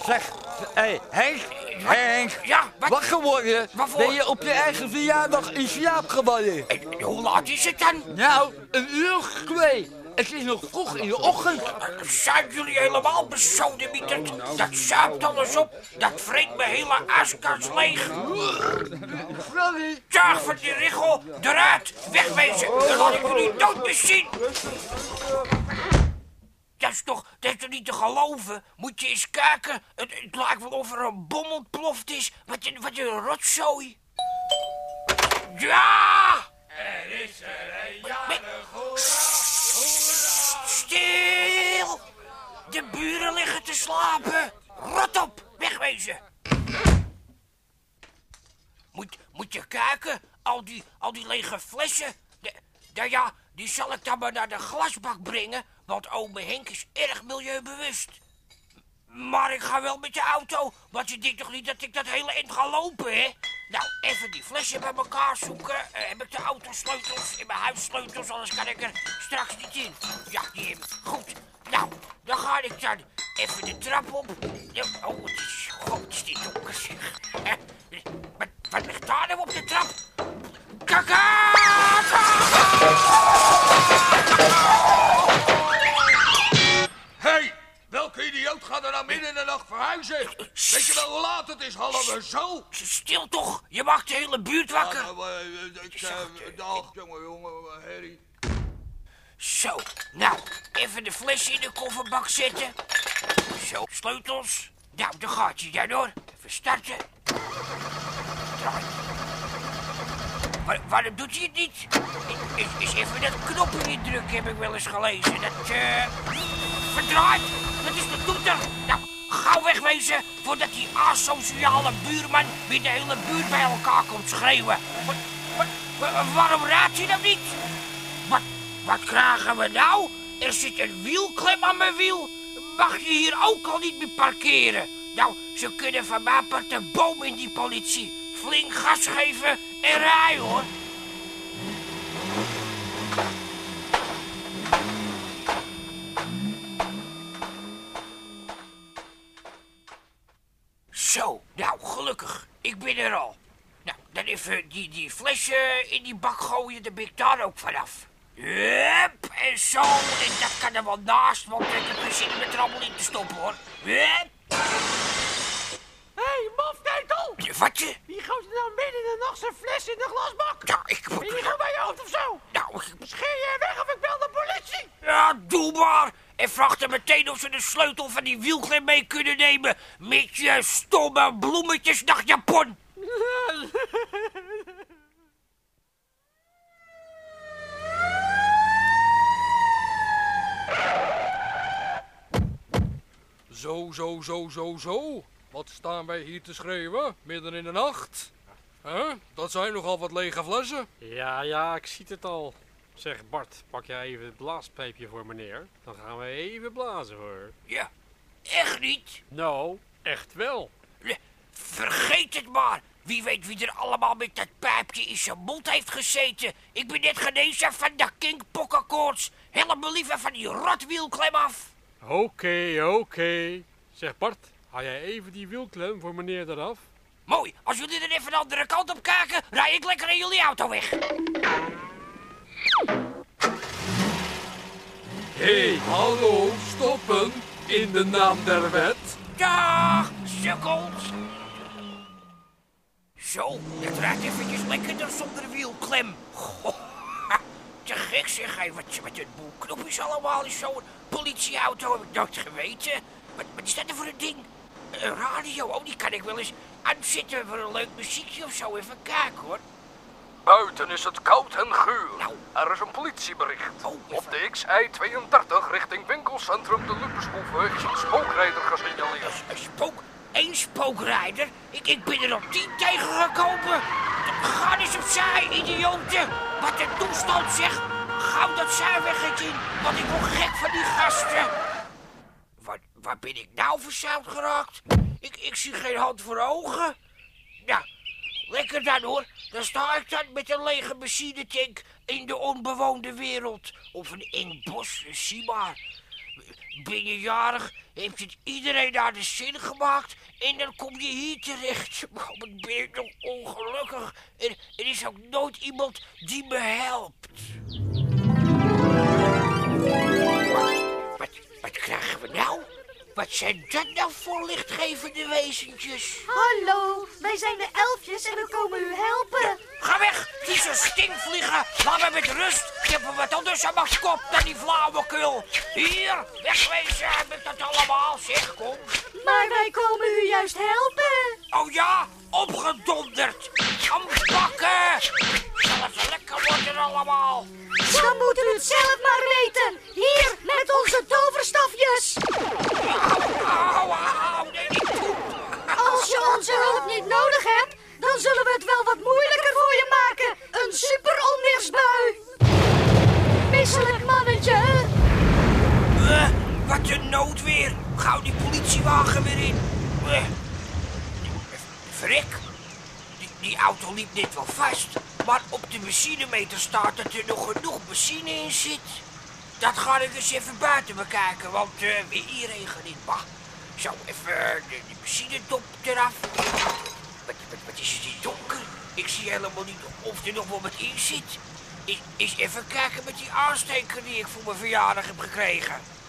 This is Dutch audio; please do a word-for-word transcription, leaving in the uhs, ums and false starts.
Zeg, hé, hey, Henk, Henk, Ja, wat? wakker worden. Waarvoor? Ben je op je eigen verjaardag in slaap gevallen? En hoe laat is het dan? Nou, een uur of twee. Het is nog vroeg in de ochtend. Zijn jullie helemaal besodemieterd? Dat zuipt alles op. Dat vreet mijn hele ijskast leeg. Sorry. Zaag van die richel, eruit, wegwezen. Dan laat ik jullie dood meer zien. Dat is toch, dat is toch niet te geloven? Moet je eens kijken. Het, het lijkt wel of er een bom ontploft is. Wat een, wat een rotzooi. Ja! Er is er een jarig, hoera, Stil! De buren liggen te slapen. Rot op, wegwezen. Moet, moet je kijken, al die, al die lege flessen. De, nou ja, die zal ik dan maar naar de glasbak brengen, want ome Henk is erg milieubewust. Maar ik ga wel met de auto, want je denkt toch niet dat ik dat hele eind ga lopen, hè? Nou, even die flessen bij elkaar zoeken. Uh, heb ik de autosleutels in mijn huissleutels, anders kan ik er straks niet in. Ja, die heb ik. Goed. Nou, dan ga ik dan even de trap op. Ja, oh, het is, god, het is dit donker, zeg. Uh, wat, wat ligt daar nou op de trap? Kaka! Hey, welke idioot gaat er nou midden in de nacht verhuizen? Weet je wel hoe laat het is? Half zo? Stil toch, je maakt de hele buurt wakker. Ja, nou, uh, ik, uh, dag, jongen, jongen, uh, Harry. Zo, nou, even de fles in de kofferbak zetten. Zo, sleutels. Nou, daar gaat je dan hoor. Even starten. Draai. Waar, waarom doet hij het niet? Is, is even dat knopje niet druk, heb ik wel eens gelezen. Dat, eh... verdraait. Dat is de toeter. Nou, gauw wegwezen voordat die asociale buurman weer de hele buurt bij elkaar komt schreeuwen. Wat, wat, wa- waarom raadt hij nou niet? Wat, wat krijgen we nou? Er zit een wielklem aan mijn wiel. Mag je hier ook al niet meer parkeren? Nou, ze kunnen van mijn part een boom in die politie. Flink gas geven en rijden, hoor. Zo, nou, gelukkig. Ik ben er al. Nou, dan even die, die flessen in die bak gooien, dan ben ik daar ook vanaf. Hup, en zo. En dat kan er wel naast, want ik heb geen zin om het er allemaal in te stoppen, hoor. Hup. Hé, hey, mafketel! Wat je? Wie gooit er nou midden in de nacht zijn fles in de glasbak? Ja, ik moet... Ben je gewoon bij je hoofd of zo? Nou, ik... Scheer jij weg of ik bel de politie? Ja, doe maar. En vraag er meteen of ze de sleutel van die wielklem mee kunnen nemen. Met je stomme bloemetjesnachtjapon. Zo, zo, zo, zo, zo. Wat staan wij hier te schreeuwen, midden in de nacht? Huh? Dat zijn nogal wat lege flessen. Ja, ja, ik zie het al. Zeg Bart, pak jij even het blaaspijpje voor meneer? Dan gaan we even blazen hoor. Ja, echt niet. Nou, echt wel. Nee, vergeet het maar. Wie weet wie er allemaal met dat pijpje in zijn mond heeft gezeten. Ik ben net genezen van de kinkpokkenkoorts. Help me liever van die rotwielklem af. Oké, okay, oké. Okay. Zeg Bart, haal jij even die wielklem voor meneer eraf? Mooi, als jullie er even de andere kant op kijken, rij ik lekker in jullie auto weg. Hé, hey, hallo, stoppen, in de naam der wet. Dag, sukkels. Zo, het rijdt eventjes lekkerder zonder wielklem. Goh, ha, te gek zeg, hé, wat, wat een boel knopjes allemaal in zo'n politieauto, heb ik nooit geweten. Wat, wat is dat er voor een ding? Een radio, oh, die kan ik wel eens aanzetten voor een leuk muziekje of zo. Even kijken, hoor. Buiten is het koud en guur. Nou. Er is een politiebericht. Oh, Op de X I tweeëndertig richting winkelcentrum de Lupushoeve is een spookrijder gesignaleerd. Een spook? Eén spookrijder? Ik, ik ben er op tien tegengekomen. Ga eens opzij, idioten. Wat een toestand, zeg. Gauw dat zijweggetje in, want ik word gek van die gasten. Waar, waar ben ik nou verzuimd geraakt? Ik, ik zie geen hand voor ogen. Nou, lekker dan hoor. Dan sta ik dan met een lege benzinetank in de onbewoonde wereld. Of een eng bos, zie maar. Ik ben je jarig, heeft het iedereen naar de zin gemaakt en dan kom je hier terecht. Wat ben ik nog ongelukkig. En er is ook nooit iemand die me helpt. Wat, wat krijgen we nou? Wat zijn dat nou voor lichtgevende wezentjes? Hallo, wij zijn de elfjes en we komen u helpen. Ga weg, die is een stinkvliegen. Laat me met rust. Ik heb er wat anders aan mijn kop dan die flauwekul. Hier, wegwezen met dat allemaal. Zeg, kom. Maar wij komen u juist helpen. Oh ja, opgedonderd. Aanpakken. Zal het lekker worden allemaal. Dan moet u het zelf maar weten. Hier, met onze toverstafjes. Au, au, au, nee, niet toe. Als je onze hulp niet nodig hebt, dan zullen we het wel wat moeilijker voor je maken. Een super onweersbui. Misselijk mannetje. Uh, wat een noodweer. Gauw die politiewagen weer in. Uh. Verrek. Die, die auto liep net wel vast. Maar op de benzinemeter staat dat er nog genoeg benzine in zit. Dat ga ik eens even buiten bekijken, want uh, weer hierheen gaan niet. Bah. Zo, even de, de benzinedop eraf. Wat, wat, wat is het hier donker? Ik zie helemaal niet of er nog wel wat in zit. Eens even kijken met die aansteker die ik voor mijn verjaardag heb gekregen.